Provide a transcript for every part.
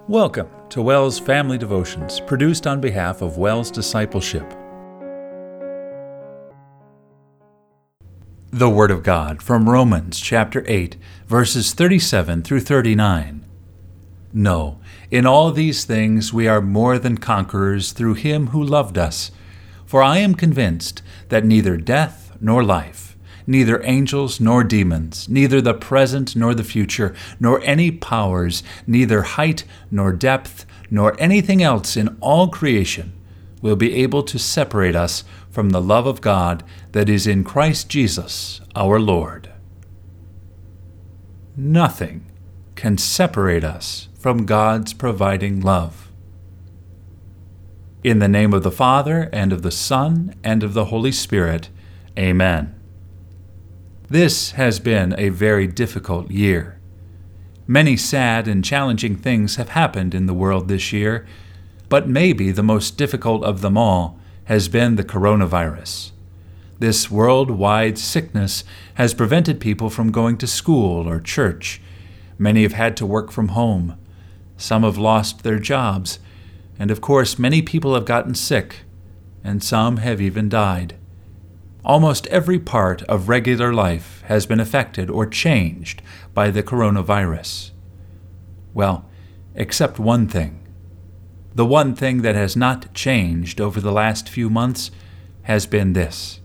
Welcome to WELS Family Devotions, produced on behalf of WELS Discipleship. The Word of God from Romans chapter 8, verses 37 through 39. No, in all these things we are more than conquerors through Him who loved us. For I am convinced that neither death nor life, neither angels nor demons, neither the present nor the future, nor any powers, neither height nor depth, nor anything else in all creation will be able to separate us from the love of God that is in Christ Jesus our Lord. Nothing can separate us from God's providing love. In the name of the Father, and of the Son, and of the Holy Spirit, Amen. This has been a very difficult year. Many sad and challenging things have happened in the world this year, but maybe the most difficult of them all has been the coronavirus. This worldwide sickness has prevented people from going to school or church. Many have had to work from home. Some have lost their jobs, and of course many people have gotten sick, and some have even died. Almost every part of regular life has been affected or changed by the coronavirus. Well, except one thing. The one thing that has not changed over the last few months has been this: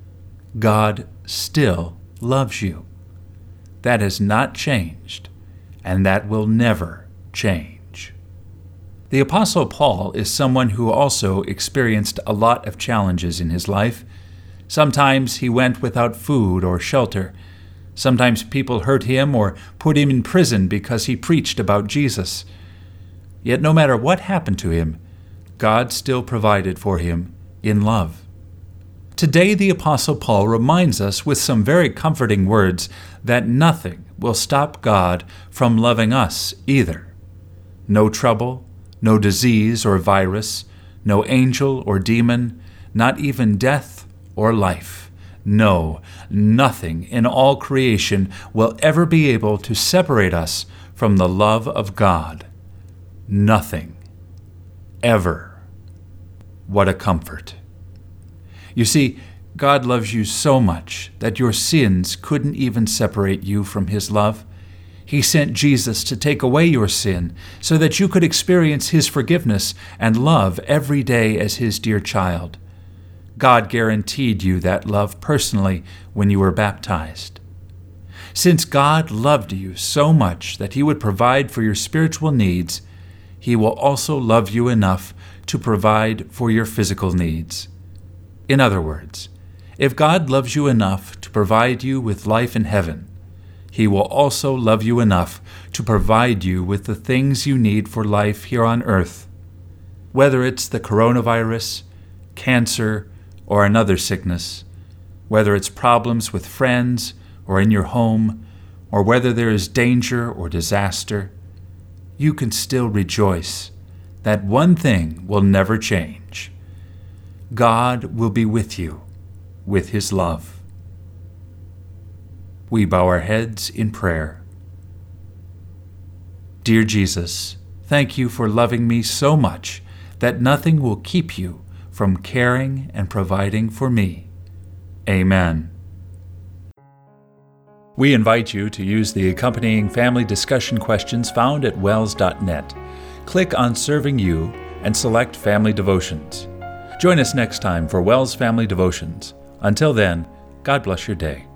God still loves you. That has not changed, and that will never change. The Apostle Paul is someone who also experienced a lot of challenges in his life. Sometimes he went without food or shelter. Sometimes people hurt him or put him in prison because he preached about Jesus. Yet no matter what happened to him, God still provided for him in love. Today the Apostle Paul reminds us with some very comforting words that nothing will stop God from loving us either. No trouble, no disease or virus, no angel or demon, not even death or life. No, nothing in all creation will ever be able to separate us from the love of God. Nothing. Ever. What a comfort. You see, God loves you so much that your sins couldn't even separate you from His love. He sent Jesus to take away your sin so that you could experience His forgiveness and love every day as His dear child. God guaranteed you that love personally when you were baptized. Since God loved you so much that He would provide for your spiritual needs, He will also love you enough to provide for your physical needs. In other words, if God loves you enough to provide you with life in heaven, He will also love you enough to provide you with the things you need for life here on earth. Whether it's the coronavirus, cancer, or another sickness, whether it's problems with friends or in your home, or whether there is danger or disaster, you can still rejoice that one thing will never change. God will be with you with His love. We bow our heads in prayer. Dear Jesus, thank you for loving me so much that nothing will keep you from caring and providing for me. Amen. We invite you to use the accompanying family discussion questions found at wels.net. Click on Serving You and select Family Devotions. Join us next time for WELS Family Devotions. Until then, God bless your day.